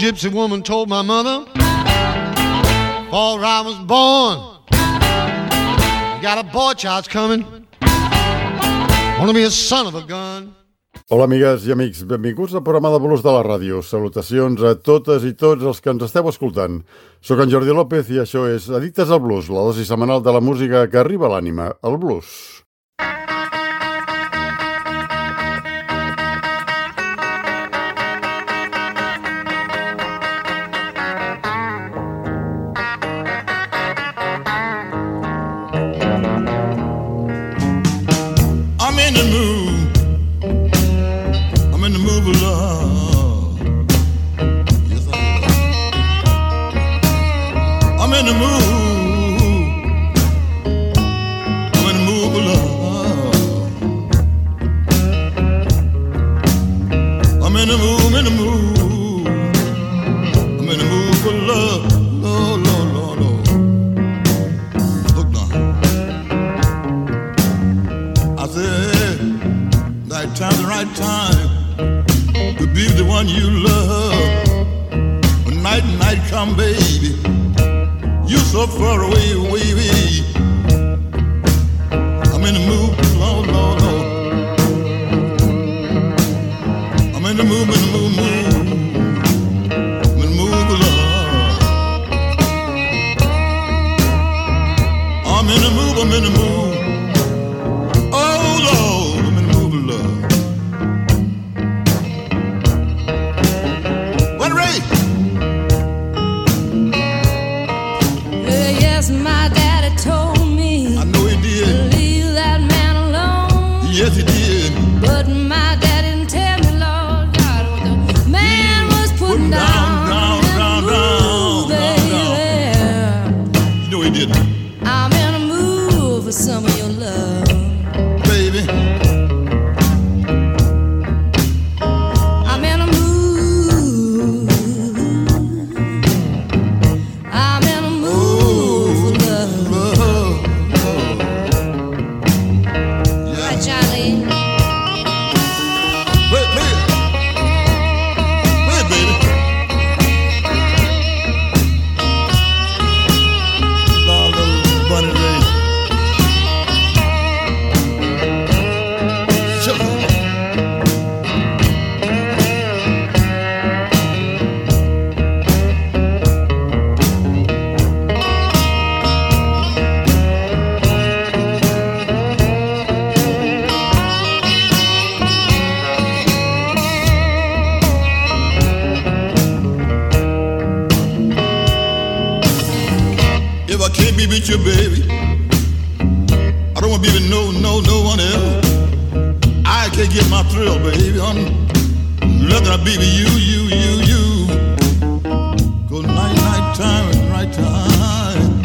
gypsy woman told my mother, before I was born, you got a boy child's coming, wanna be a son of a gun. Hola, amigues i amics. Benvinguts al programa de blues de la ràdio. Salutacions a totes i tots els que ens esteu escoltant. Soc en Jordi López i això és Addictes al Blues, la dosi setmanal de la música que arriba a l'ànima, el blues. I'm in the mood. I'm in the mood of love. Yes, I am. I'm in the mood. I'm in the mood of love. I'm in the mood, I'm in the mood. I'm in the mood for love. Lord, Lord, Lord, Lord. Look now. I said, right time, the right time to be the one you love. When night come, baby, you so far away, away, away. I'm in the mood, Lord, Lord, Lord. I'm in the mood, in the mood, mood. I'm in the mood for love. I'm in the mood, I'm in the mood. Oh, Lord, I'm in the mood for love. Yes, my daddy told me. I know he did. To leave that man alone. Yes, he did. But my daddy didn't tell me, Lord God, what the man was putting down. You know he did. I'm in a mood for some of your love, baby. I'm in a mood. I'm in a mood for love. Yeah. Right, Johnny? Play it, baby. Lord, little bunny Ray. Sure. If I can't be with you, baby, I don't want to be with no one else. I can't get my thrill, baby. I'm looking to be with you. Go night time and right time.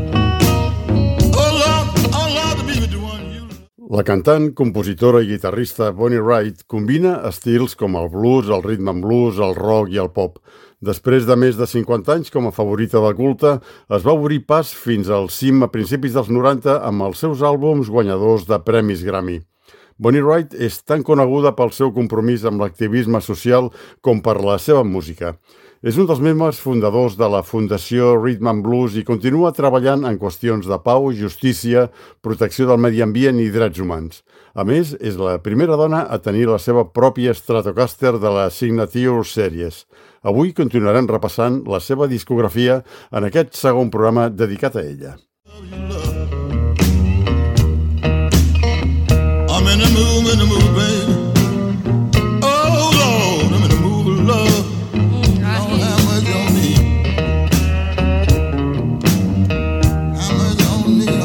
Oh Lord, to be with the one you love. La cantant, compositora i guitarrista Bonnie Wright combina estils com el blues, el rhythm and blues, el rock i el pop. Després de més de 50 anys com a favorita de culte, es va obrir pas fins al cim a principis dels 90 amb els seus àlbums guanyadors de premis Grammy. Bonnie Wright és tan coneguda pel seu compromís amb l'activisme social com per la seva música. És un dels membres fundadors de la Fundació Rhythm and Blues i continua treballant en qüestions de pau, justícia, protecció del medi ambient i drets humans. A més, és la primera dona a tenir la seva pròpia Stratocaster de la Signature Series. Avui continuarem repassant la seva discografia en aquest segon programa dedicat a ella. I'm in the mood, baby. Oh, Lord, I'm in the mood of love. Don't have much on me. How much on me?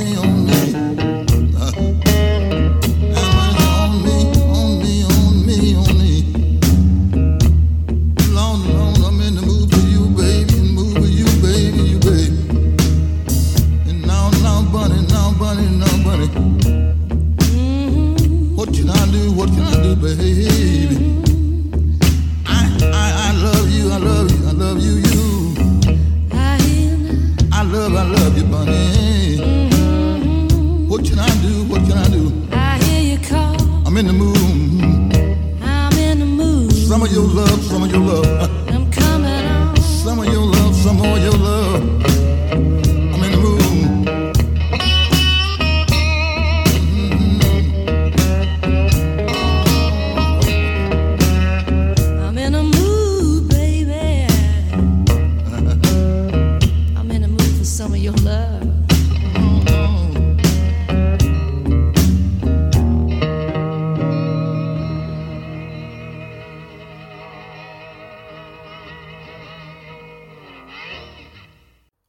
How much on me? Lord, I'm in the mood for you, baby. Mood for you, baby. And now, bunny. What can I do, baby? I love you, I love you, bunny. What can I do? I hear you call. I'm in the mood. I'm in the mood. Some of your love. I'm coming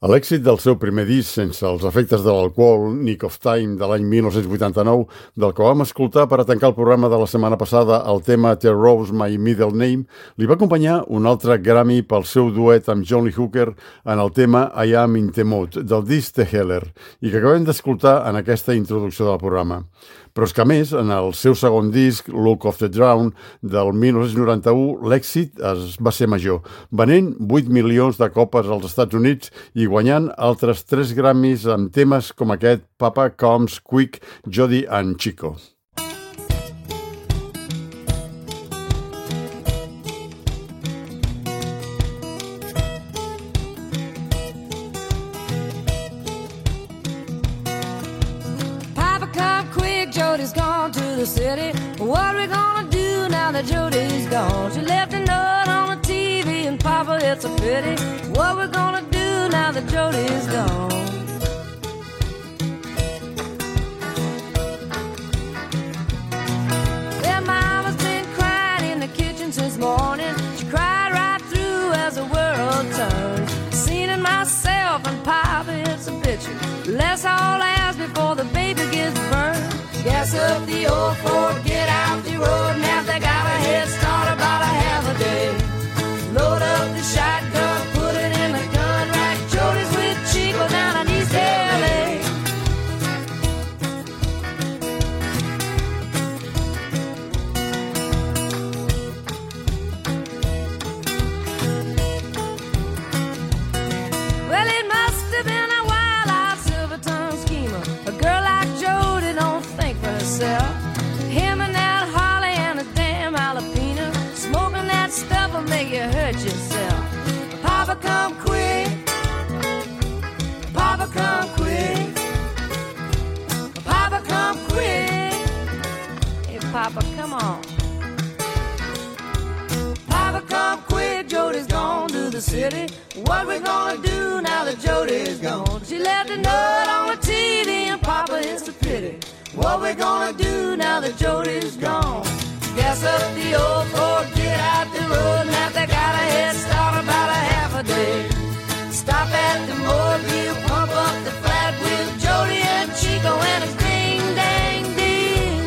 A l'èxit del seu primer disc, sense els efectes de l'alcohol, Nick of Time, de l'any 1989, del que vam escoltar per a tancar el programa de la setmana passada, el tema The Rose My Middle Name, li va acompanyar un altre Grammy pel seu duet amb John Lee Hooker en el tema I Am in the Mood, del disc The Heller, i que acabem d'escoltar en aquesta introducció del programa. Però és que, a més, en el seu segon disc, Look of the Drown, del 1991, l'èxit va ser major, venent 8 milions de copes als Estats Units i guanyant altres 3 Grammys amb temes com aquest Papa Comes Quick, Jody and Chico. Jody's gone to the city. What we gonna do now that Jody's gone? She left a note on the TV, and Papa, it's a pity. What we gonna do now that Jody's gone? Well, Mama's been crying in the kitchen since morning. She cried right through as the world turns. Seen it myself, and Papa, it's a bitchin'. Let's all ask before the baby gets burned. Gas up the old Ford, get out the road. Now they got a head start about a half a day. Load up the shotgun, put it in the gun rack. Jody's with Chico down in East LA. Well, it must have been a wild-eyed silver-tongued schemer. A girl like Jody don't think for herself. Him and that Harley and a damn jalapeno. Smoking that stuff will make you hurt yourself. Papa, come quick. Papa, come quick. Papa, come quick. Hey, Papa, come on. Papa, come quick. Jody's gone to the city. What we gonna do now that Jody's gone? She left a note on the TV, and Papa, it's a pity. What we gonna do now that Jody's gone? Gas up the old Ford, get out the road. Now they got a head start about a half a day. Stop at the mobile, pump up the flat wheel. Jody and Chico and a ding dang deal.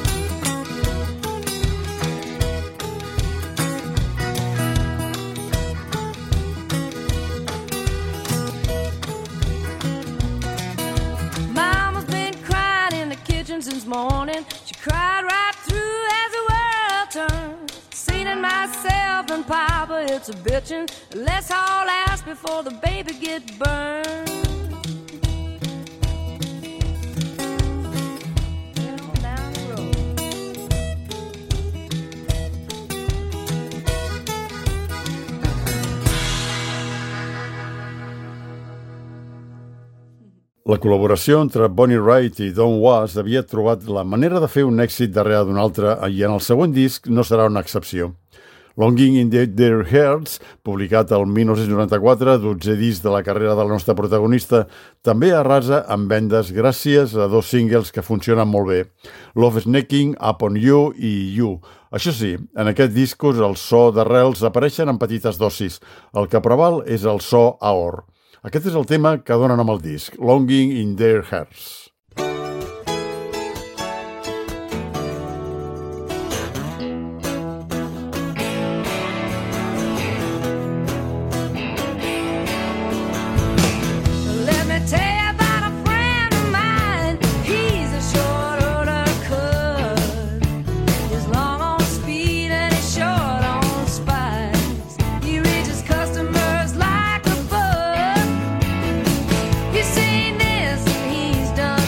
Mama's been crying in the kitchen since morning. She cried right through as the world turned. Seen it myself, and Papa, it's a bitchin'. Let's all ask before the baby gets burned. Down the road. La col·laboració entre Bonnie Raitt i Don Was havia trobat la manera de fer un èxit darrere d'un altre i en el següent disc no serà una excepció. Longing in Their Hearts, publicat el 1994, 12è disc de la carrera de la nostra protagonista, també arrasa amb vendes gràcies a 2 singles que funcionen molt bé, Love Sneaking, Upon You i You. Això sí, en aquests discos el so d'arrels apareixen en petites dosis. El que preval és el so AOR. Aquest és el tema que dona nom al disc, Longing in Their Hearts. He's seen this and he's done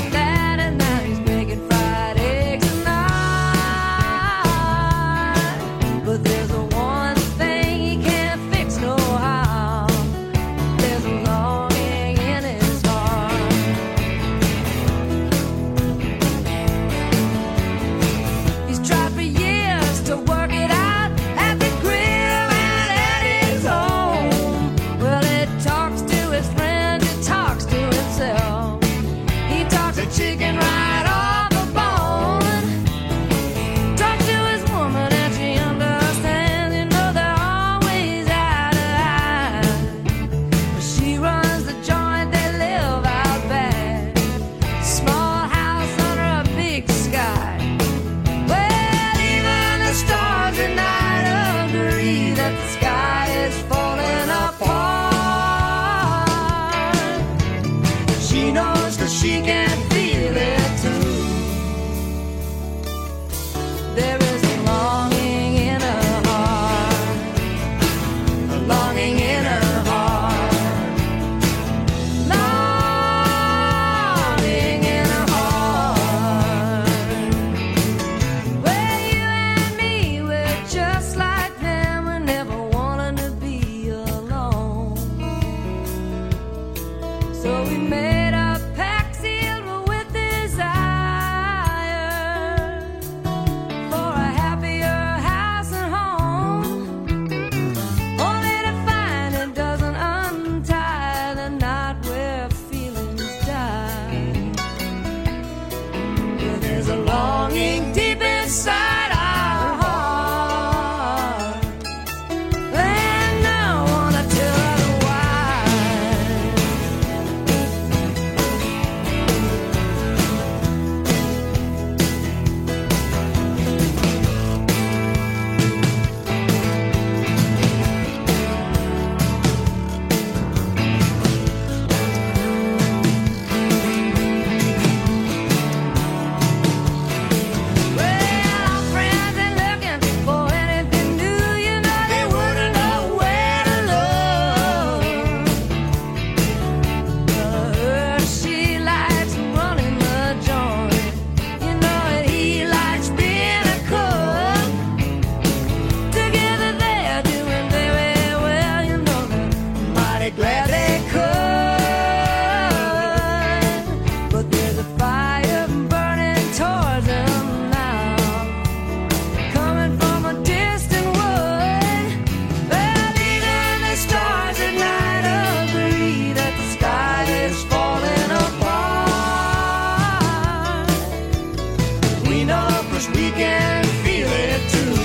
'cause we can feel it too.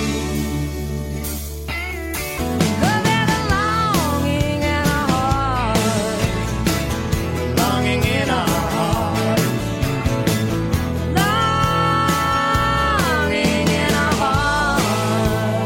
'Cause there's a longing in our heart, longing in our heart, longing in our heart.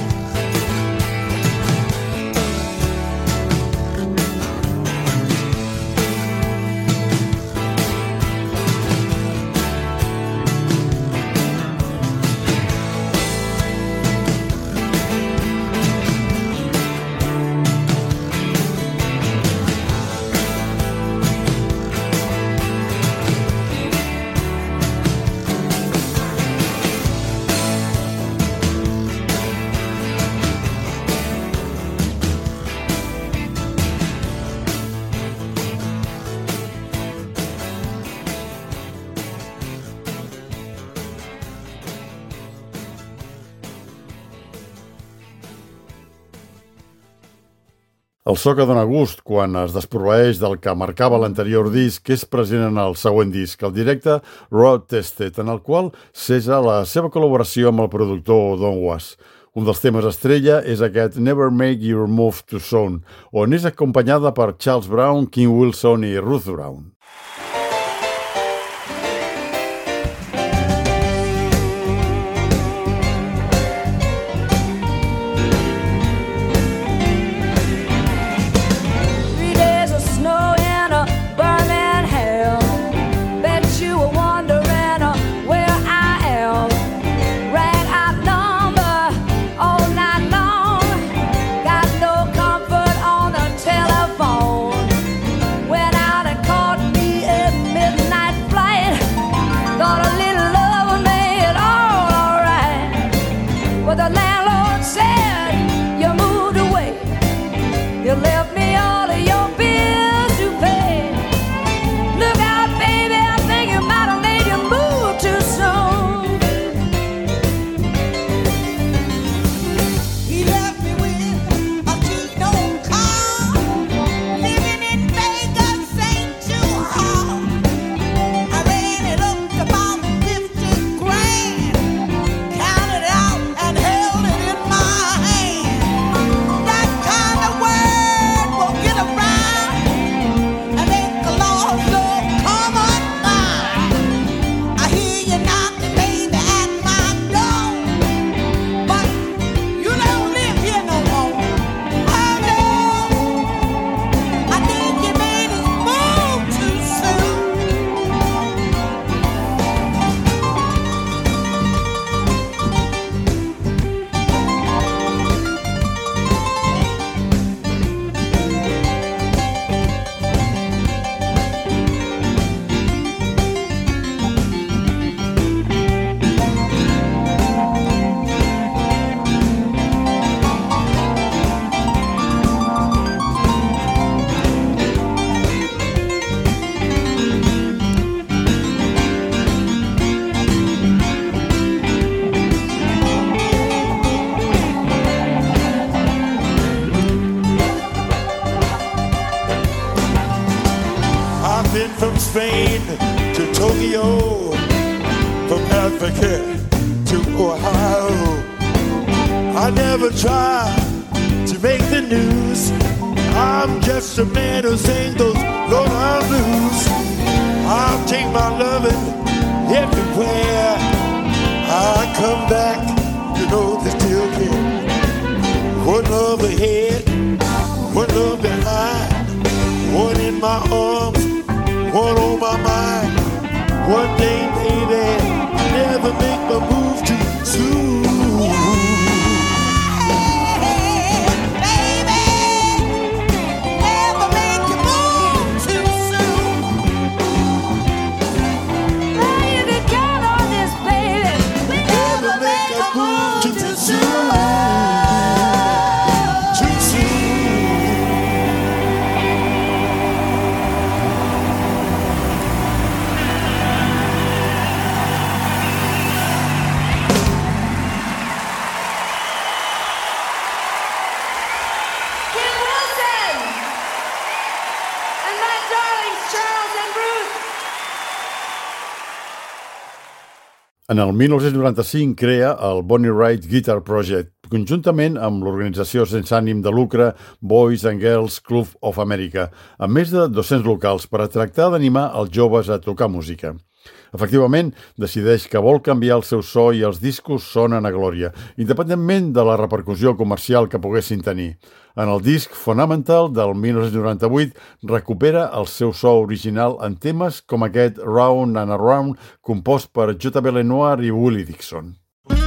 El so que dona gust quan es desproveeix del que marcava l'anterior disc és present en el següent disc, el directe Road Tested, en el qual cessa la seva col·laboració amb el productor Don Was. Un dels temes estrella és aquest Never Make Your Move Too Soon, on és acompanyada per Charles Brown, Kim Wilson i Ruth Brown. From Spain to Tokyo, from Africa to Ohio. I never try to make the news. I'm just a man who sings those low-down blues. I'll take my loving everywhere. I come back, you know they still care. One love ahead, one love behind, one in my arms, one on my mind. One day, baby, never make my move too soon. En el 1995 crea el Bonnie Raitt Guitar Project, conjuntament amb l'organització sense ànim de lucre Boys and Girls Club of America, amb més de 200 locals per a tractar d'animar els joves a tocar música. Efectivament, decideix que vol canviar el seu so i els discos sonen a glòria, independentment de la repercussió comercial que poguessin tenir. En el disc Phenomenal del 1998 recupera el seu so original en temes com aquest Round and Around, compost per J.B. Lenoir i Willie Dixon.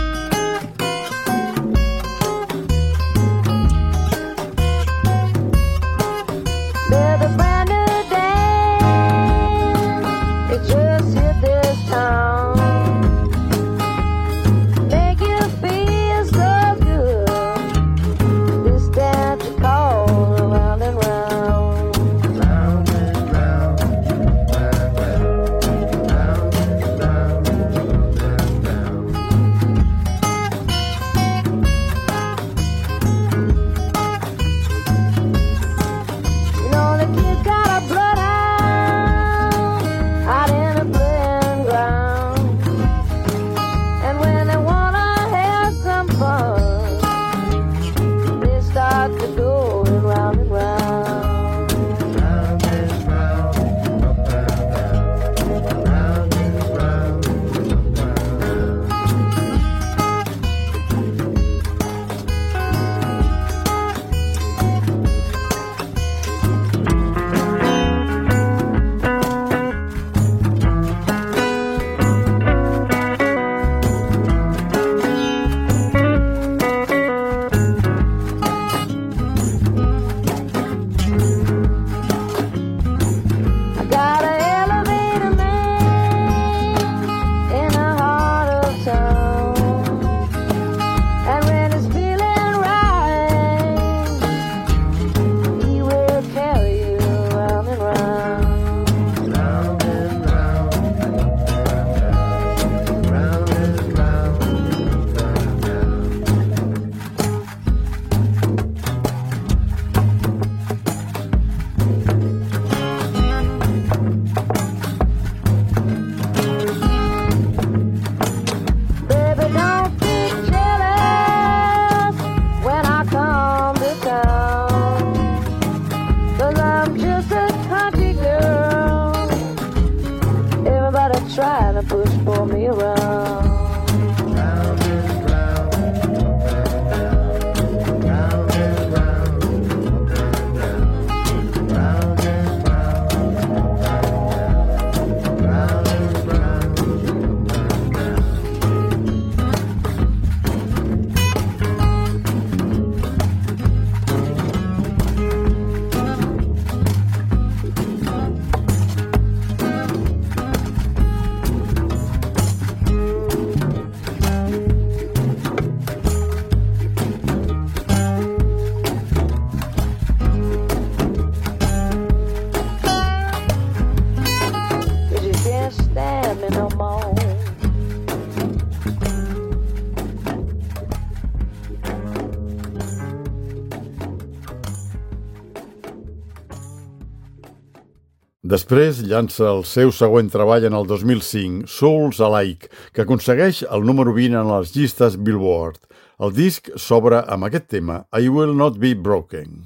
Després llança el seu següent treball en el 2005, Souls Alike, que aconsegueix el número 20 en les llistes Billboard. El disc s'obre amb aquest tema, I Will Not Be Broken.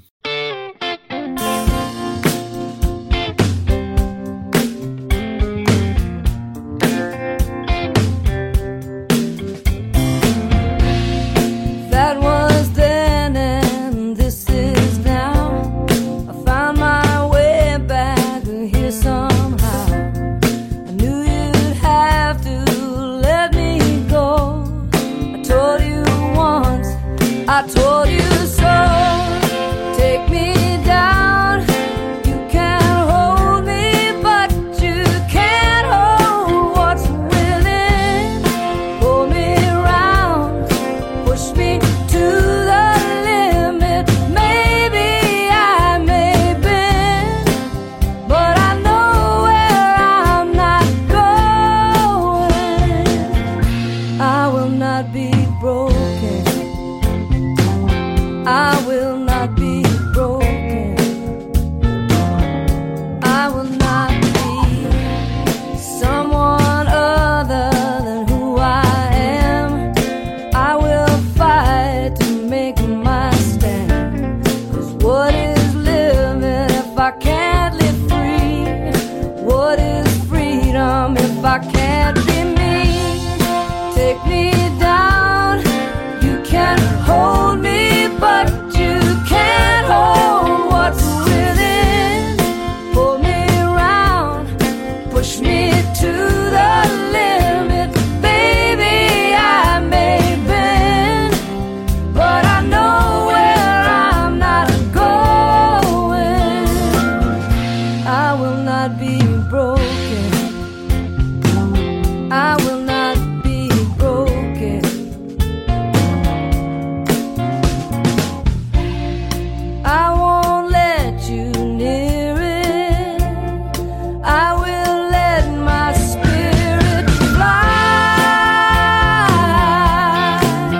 I told you so. Take me down. You can't hold me, but you can't hold what's within. Pull me around, push me to the limit. Maybe I may bend, but I know where I'm not going. I will not be broken. can't be mean. Take me down. You can hold me, but you can't hold what's within. Pull me around, push me to the limit. Baby, I may bend, but I know where I'm not going. I will not be broken. I will not be broken. I won't let you near it. I will let my spirit fly.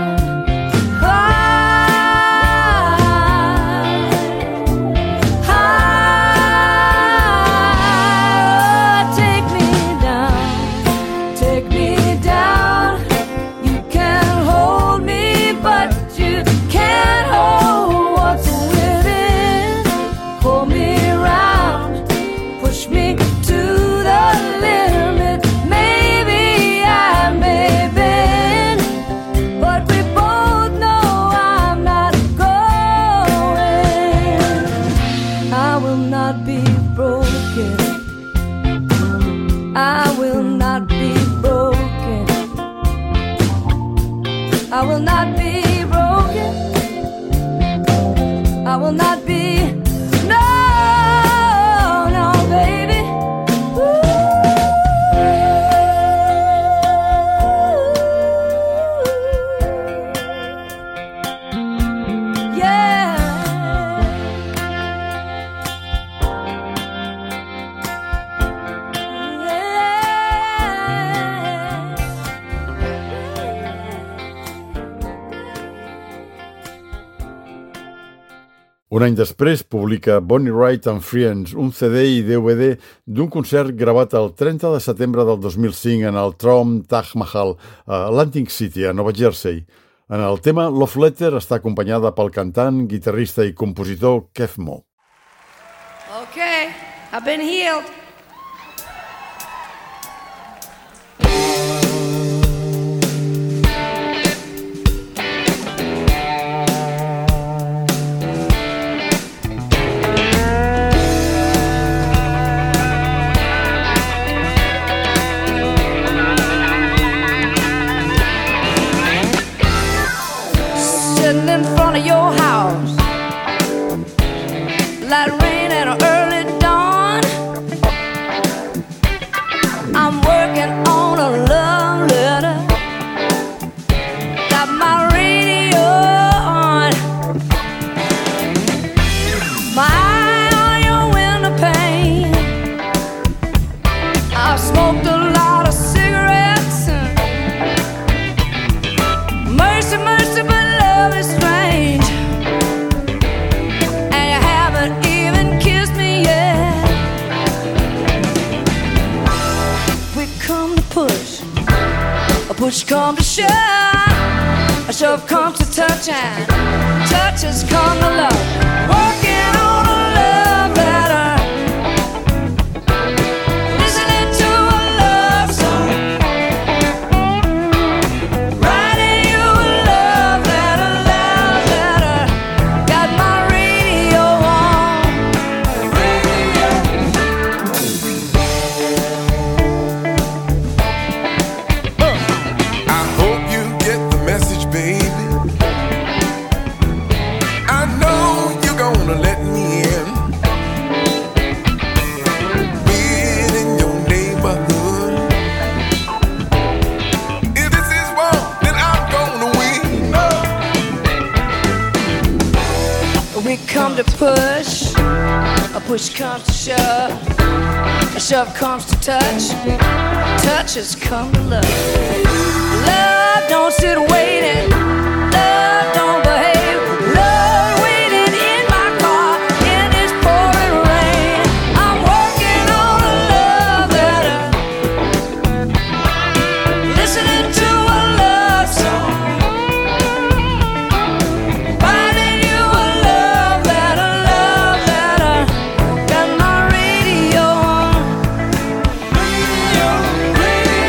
Take me down, take me down. You can hold me, but you can't hold what's within. Pull me around, push me to the limit. Maybe I may bend, but we both know I'm not going. I will not be broken. I will not be broken. I will not be broken. I will not be. No, no, baby. Ooh. Yeah. Un any després publica Bonnie Wright and Friends un CD i DVD d'un concert gravat el 30 de setembre del 2005 en el Trom Taj Mahal a Atlantic City, a Nova Jersey. En el tema Love Letter està acompanyada pel cantant, guitarrista i compositor Kev Moe. Okay, I've been healed. Sitting in front of your house, light rain at an early dawn. I'm working on a love letter. Got my radio on. My eye on your window pane. I've smoked a lot of cigarettes. Mercy, mercy, but love is strange. And you haven't even kissed me yet. We come to push, a push come to shove, a shove comes to touch, and touches come to love. Working on a love letter, listening to a love song, writing you a love letter. Got my radio on. I hope you get the message, baby. I know you're gonna let me in. Being in your neighborhood. If this is wrong, then I'm gonna win. We come to push, a push comes to shove, a shove comes to touch, touches come to love. Love don't sit waiting, love don't behave, love waiting in my car in this pouring rain. I'm working on a love letter, listening to a love song, writing you a love letter. Got my radio on. Radio, radio.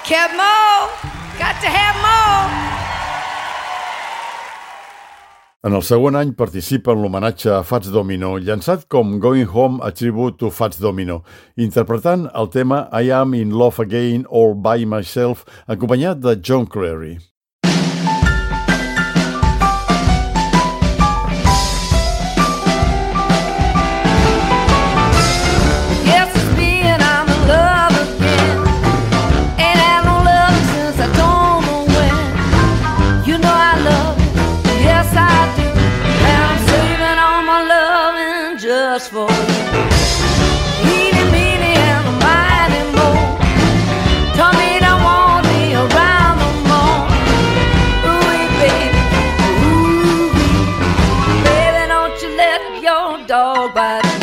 Kev Mo, got to have more. En el següent any participa en l'homenatge a Fats Domino, llançat com Going Home a Tribute to Fats Domino, interpretant el tema I Am in Love Again All by Myself, acompanyat de John Clary. Just for you, eeny, meeny, and a mighty more. Tell me don't want me around no more. Ooh, baby, ooh, baby, don't you let your dog bite me.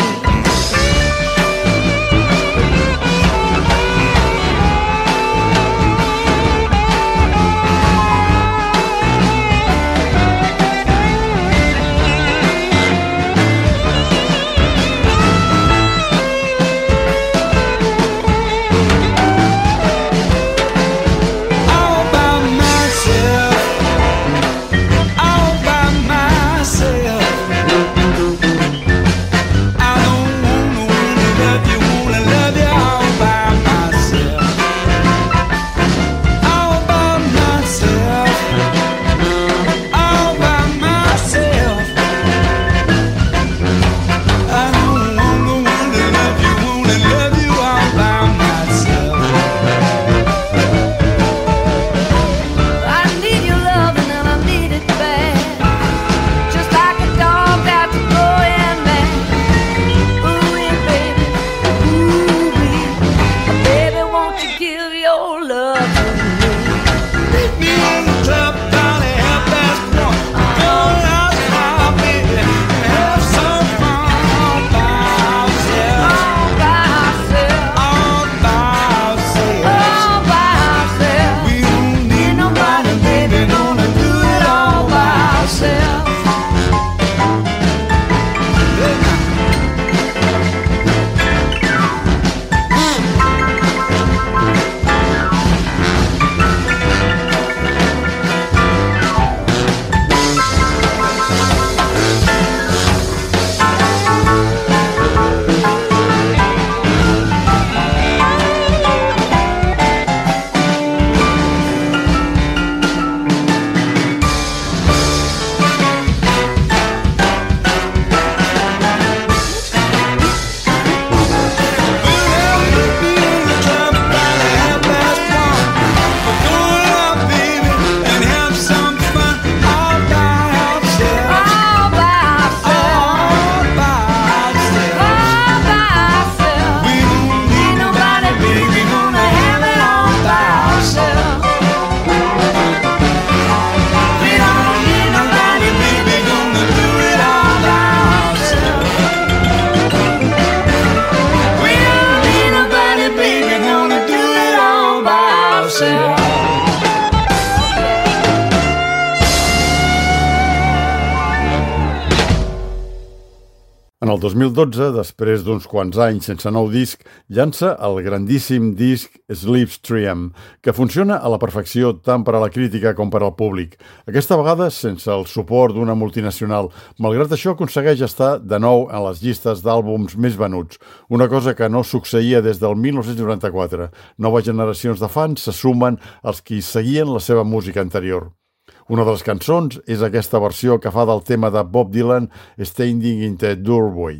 En el 2012, després d'uns quants anys sense nou disc, llança el grandíssim disc Slipstream, que funciona a la perfecció tant per a la crítica com per al públic. Aquesta vegada sense el suport d'una multinacional. Malgrat això, aconsegueix estar de nou en les llistes d'àlbums més venuts, una cosa que no succeïa des del 1994. Noves generacions de fans se sumen als qui seguien la seva música anterior. Una de les cançons és aquesta versió que fa del tema de Bob Dylan, Standing in the Doorway.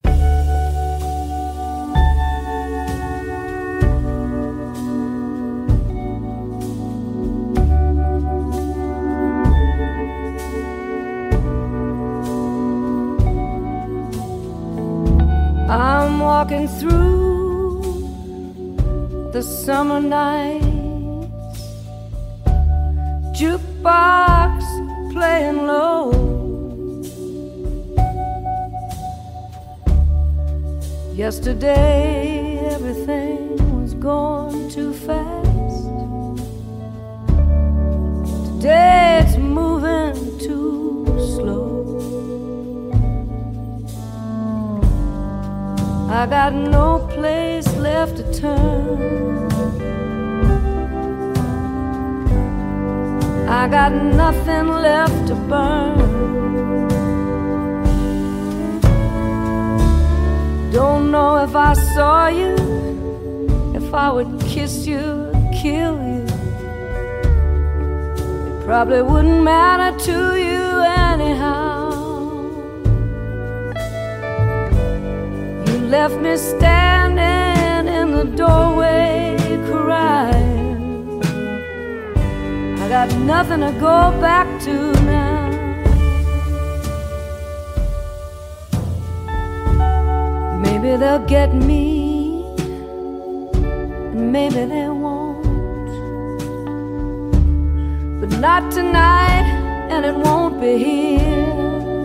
I'm walking through the summer night, jukebox playing low. Yesterday everything was going too fast. Today it's moving too slow. I got no place left to turn. I got nothing left to burn. Don't know if I saw you, if I would kiss you, kill you. It probably wouldn't matter to you anyhow. You left me standing in the doorway crying. I got nothing to go back to now. Maybe they'll get me, and maybe they won't. But not tonight, and it won't be here.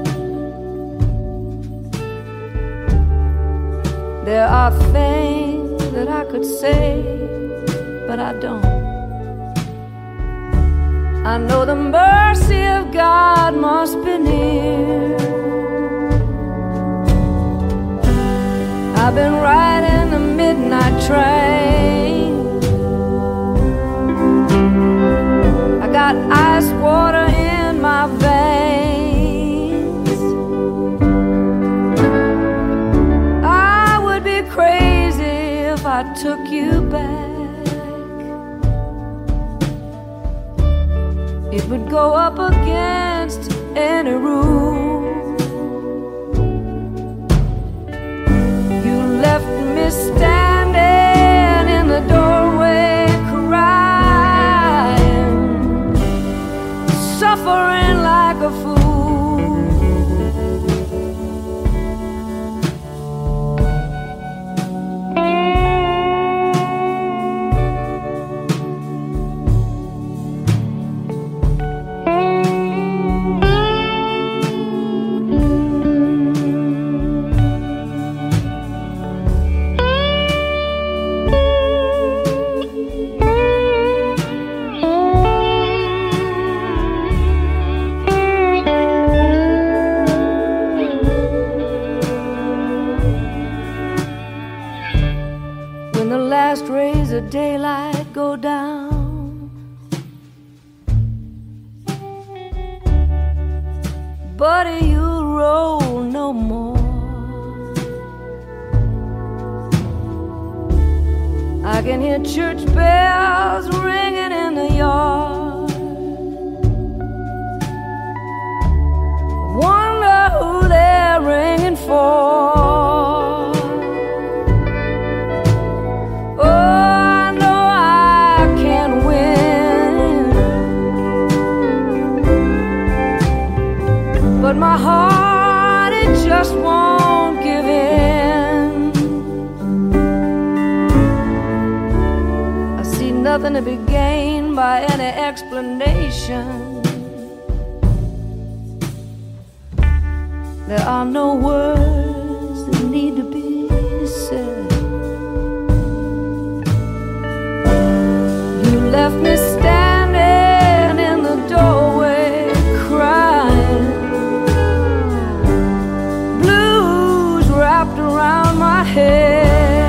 There are things that I could say, but I don't. I know the mercy of God must be near. I've been riding the midnight train. I got ice water in my veins. I would be crazy if I took you back. It would go up against any rule. Left me standing in the doorway crying, suffering like a fool. Daylight go down, buddy, you'll roll no more. I can hear church bells ringing in the yard. Wonder who they're ringing for. But my heart, it just won't give in. I see nothing to be gained by any explanation. There are no words that need to be said. You left me standing in the doorway crying, wrapped around my head.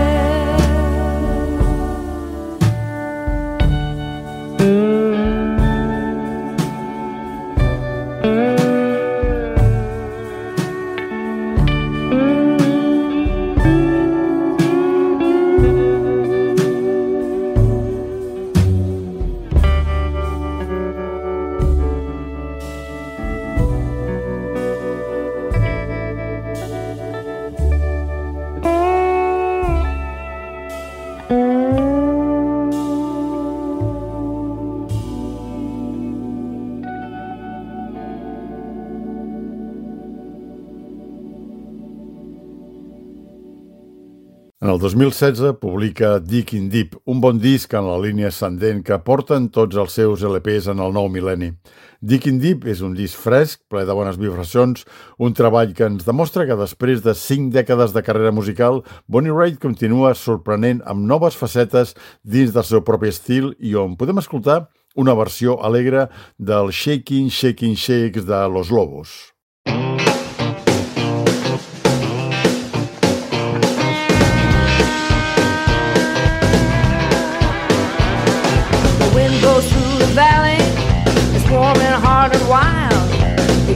En el 2016 publica Digging Deep, un bon disc en la línia ascendent que porten tots els seus LPs en el nou mil·lenni. Digging Deep és un disc fresc, ple de bones vibracions, un treball que ens demostra que després de 5 dècades de carrera musical, Bonnie Raitt continua sorprenent amb noves facetes dins del seu propi estil i on podem escoltar una versió alegre del Shaking, Shaking Shakes de Los Lobos.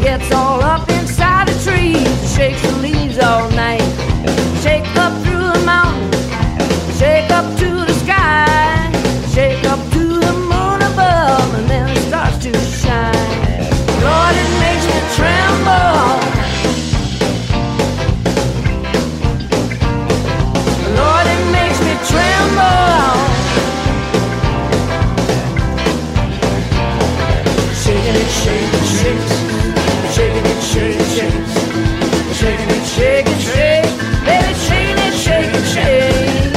gets all up inside the trees, shakes the leaves all night, shake up through the mountains, shake up to the sky, shake up to the moon above, and then it starts to shine. Lord, it makes me tremble. Lord, it makes me tremble. Shaking it, shaking, shakes, shaking it, shaking, shakes, shaking it, shaking, shake, baby, shaking it, shaking, shake.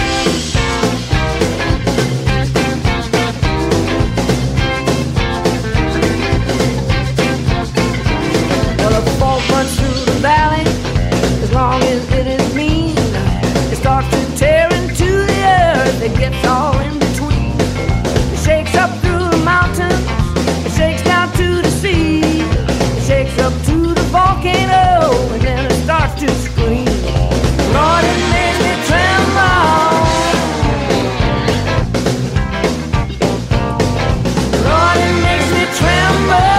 Well, a fog runs through the valley, as long as it is mean, it starts to tear into the earth, it gets all in between. It shakes up through the mountains, it shakes down to the sea, it shakes up to the volcano, and then it starts to scream. Lord, it makes me tremble. Lord, it makes me tremble.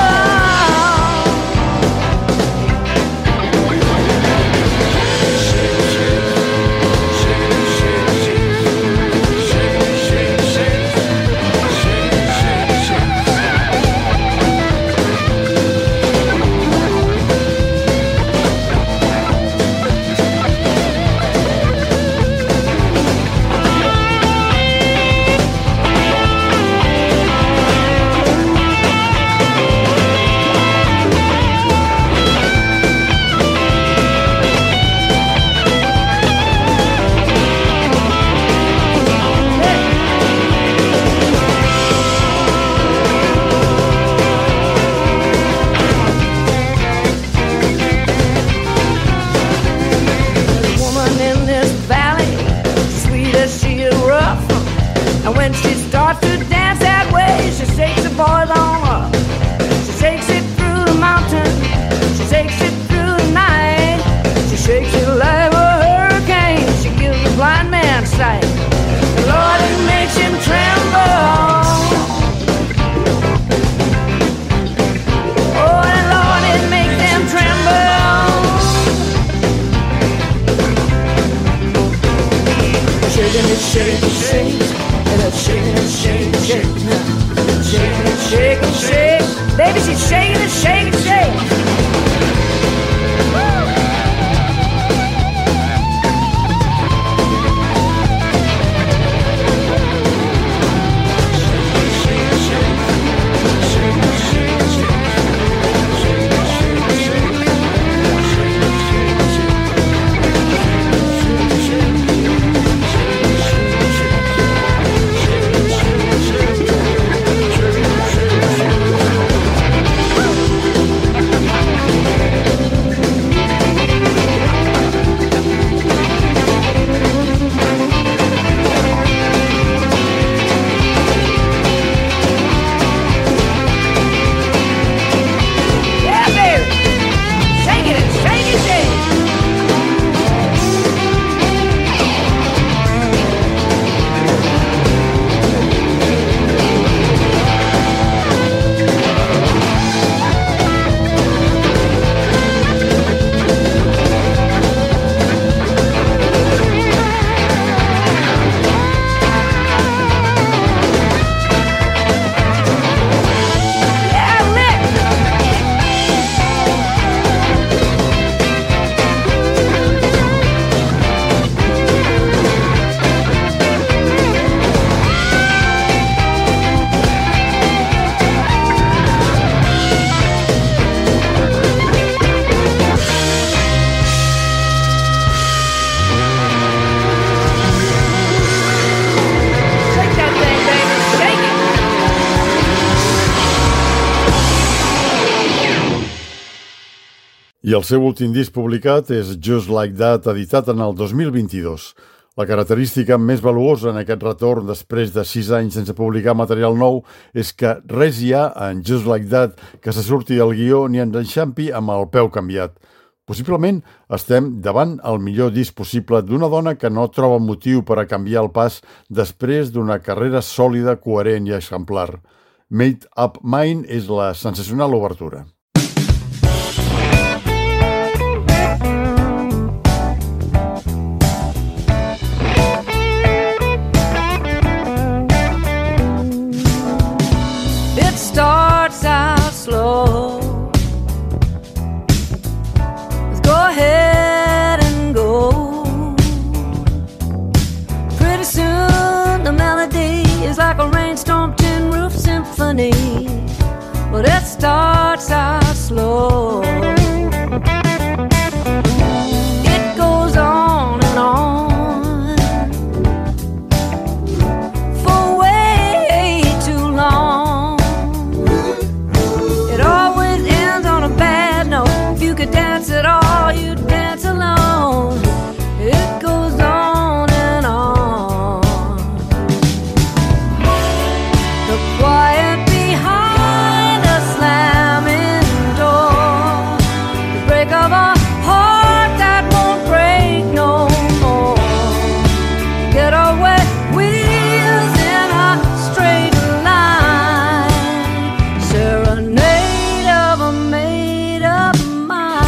And when she starts to dance that way, she shakes the boys on up. She shakes it through the mountain, she shakes it through the night, she shakes it like a hurricane, she gives the blind man sight. And Lord, it makes him tremble. Oh, and Lord, it makes them tremble. Shaking it, shaking it, shaking it. Shaking it, shaking it, shaking it, shaking it, shaking it, shake. Baby, she's shaking it, shaking it, shake. I el seu últim disc publicat és Just Like That, editat en el 2022. La característica més valuosa en aquest retorn després de 6 anys sense publicar material nou és que res hi ha en Just Like That que se surti del guió ni ens enxampi amb el peu canviat. Possiblement estem davant el millor disc possible d'una dona que no troba motiu per a canviar el pas després d'una carrera sòlida, coherent i exemplar. Made Up Mine és la sensacional obertura. money, but it starts out slow. It goes on and on for way too long. It always ends on a bad note. If you could dance at all, you'd dance alone. It goes on and on. The quiet behind a slamming door, the break of a heart that won't break no more. Get away wheels in a straight line, serenade of a made-up mind.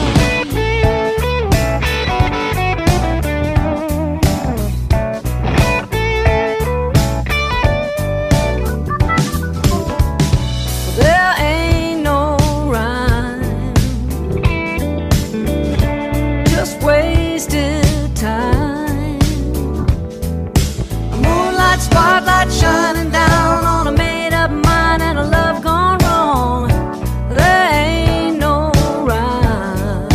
There ain't no rhyme, just wasted time. A moonlight spotlight shining down on a made-up mind and a love gone wrong. There ain't no rhyme.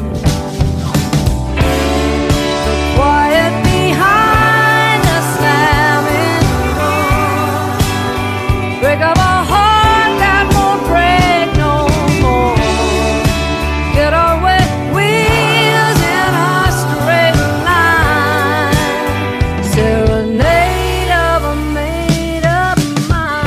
The quiet behind the slamming door, break of a heart that won't break no more. Get away wheels in a straight line, serenade of a made-up mind.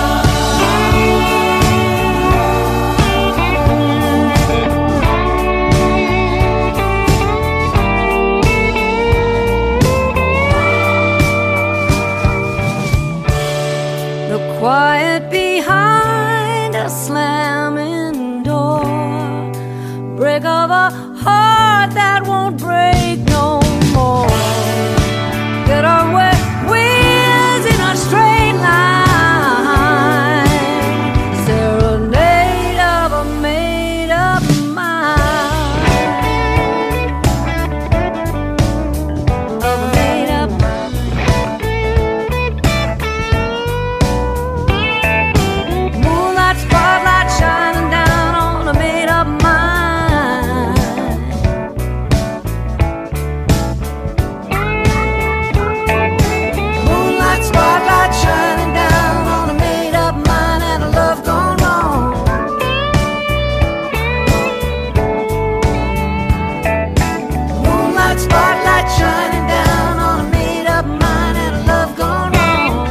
The quiet behind a slamming door, break of a heart that won't break no more. Get away wheels in a straight line, serenade of a made-up mind. Of a made-up mind. Moonlight spotlight shining down on a made-up mind. Moonlight spotlight shining down on a made-up mind and a love gone wrong. Moonlight spotlight shining down on a made-up mind and a love gone wrong.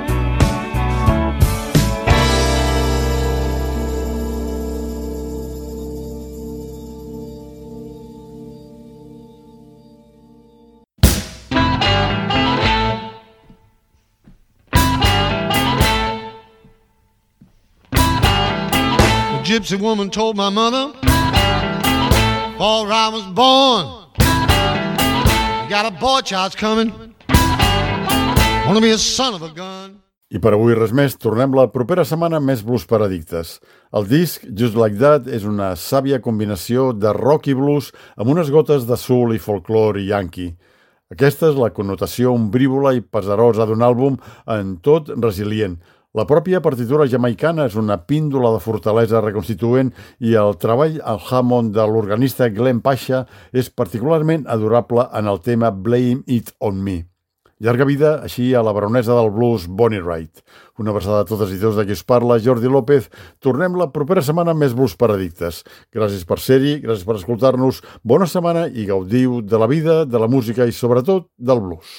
A gypsy woman told my mother, before I was born, you got a boy child's coming. Wanna be a son of a gun. I per avui res més, tornem la propera setmana amb més blues per addictes. El disc Just Like That és una sàvia combinació de rock i blues amb unes gotes de soul i folklore i yankee. Aquesta és la connotació ombrívola i pesarosa d'un àlbum en tot resilient. La pròpia partitura jamaicana és una píndola de fortalesa reconstituent i el treball al Hammond de l'organista Glenn Pasha és particularment adorable en el tema Blame It On Me. Llarga vida, així, a la baronesa del blues, Bonnie Wright. Una abraçada a totes i tots de qui us parla, Jordi López. Tornem la propera setmana amb més blues per addictes. Gràcies per ser-hi, gràcies per escoltar-nos. Bona setmana i gaudiu de la vida, de la música i, sobretot, del blues.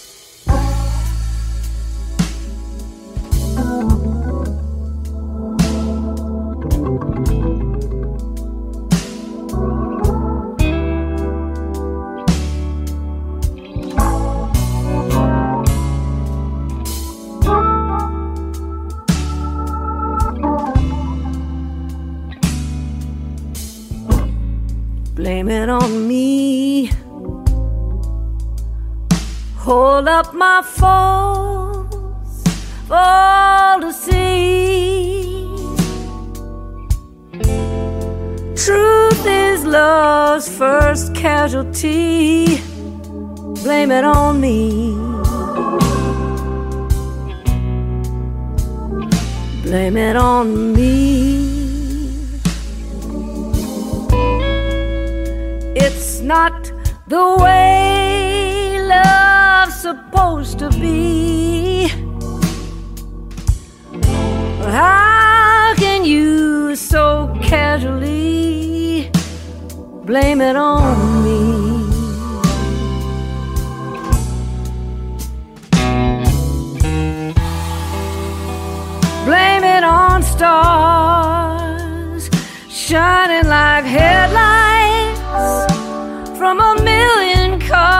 Blame it on me. Hold up my faults for all to see. Truth is love's first casualty. Blame it on me. blame it on me. It's not the way love's supposed to be. How can you so casually blame it on me? Blame it on stars shining like headlights from a million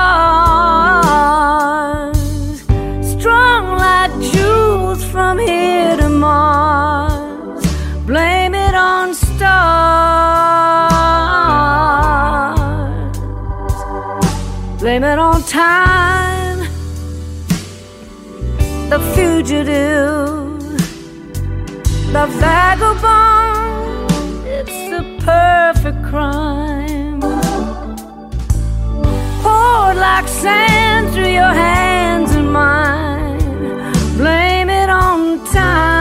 cars, strung like jewels from here to Mars. Blame it on stars. Blame it on time, the fugitive, the vagabond. It's the perfect crime, poured like sand through your hands and mine. Blame it on time.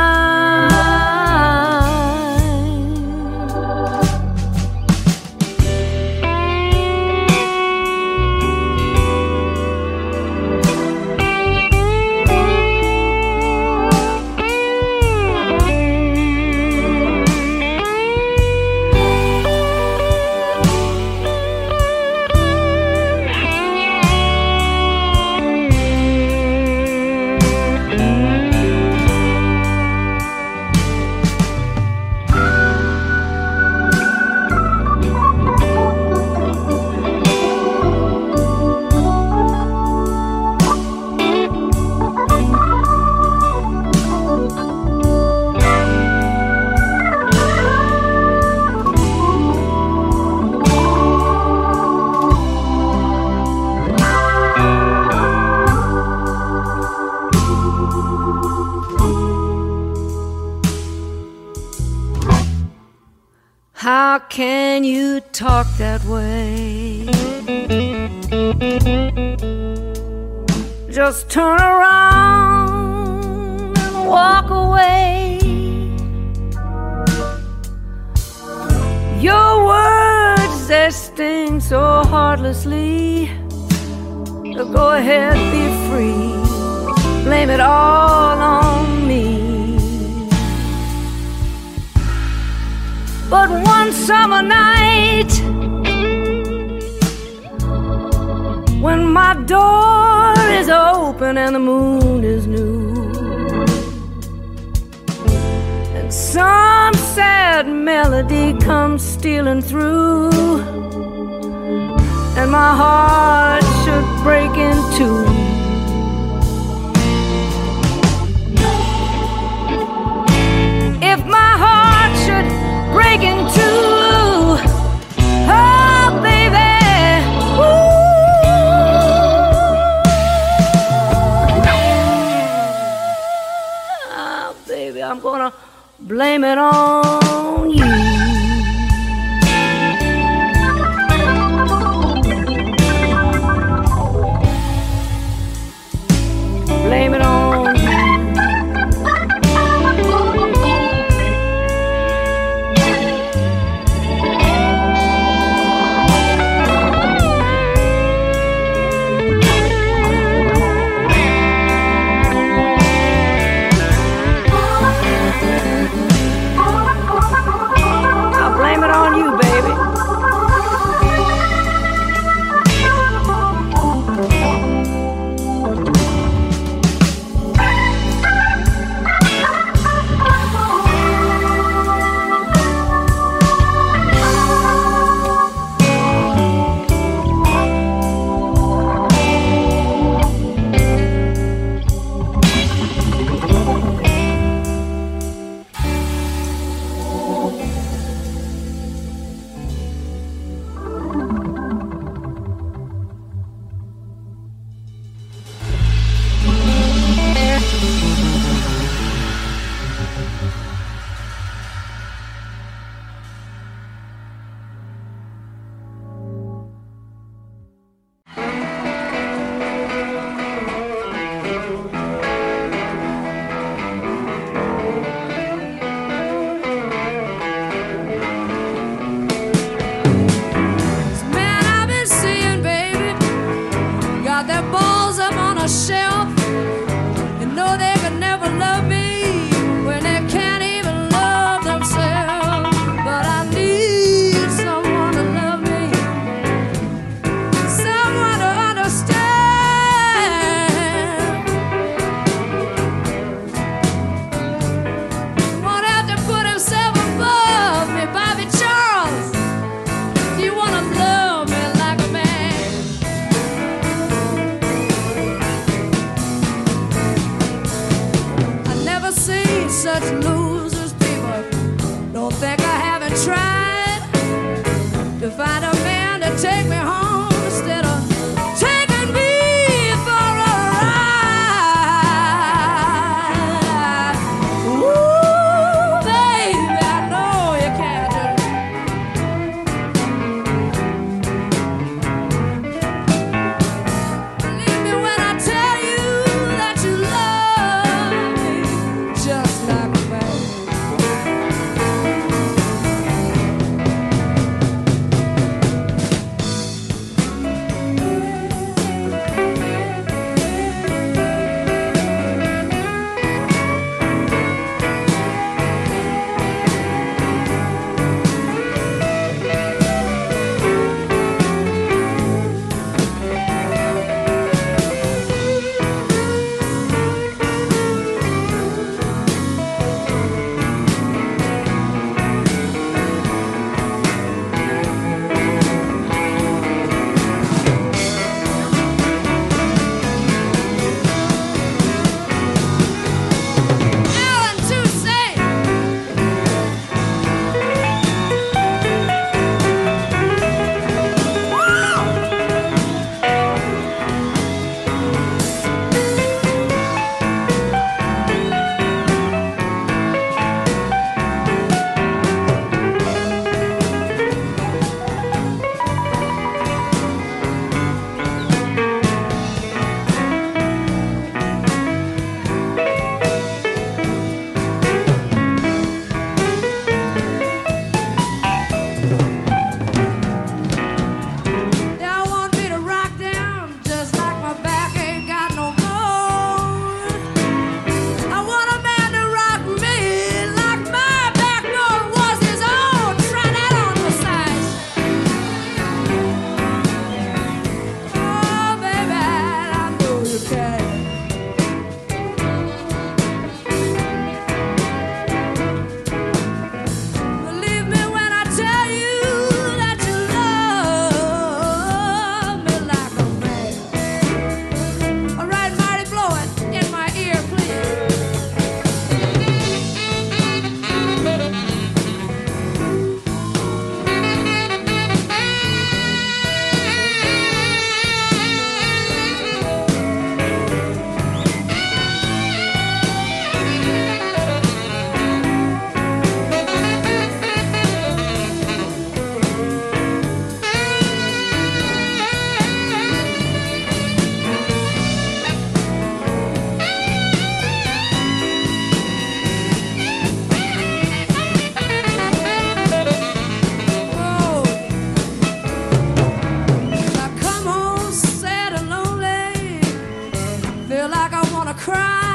How can you talk that way? Just turn around and walk away. Your words, they sting so heartlessly. So go ahead, be free. Blame it all on me. But one summer night, when my door is open and the moon is new, and some sad melody comes stealing through, and my heart should break in two. If my heart should break in two, oh baby, oh baby, I'm gonna blame it on you. Blame it on you. such losers, people. Don't think I haven't tried to find a man to take me home instead of taking me for a ride. Ooh, baby, I know you can't do it. Believe me when I tell you that you love me just like a man. Alan Toussaint. Y'all want me to rock them just like my back ain't got no bone. I want a man to rock me like my backbone was his own. Try that on the side. Oh, baby, I know you can. Believe me when I tell you that you love me like a man. All right, Marty, blow it in my ear, please. Oh, I come home sad and lonely, feel like I wanna cry.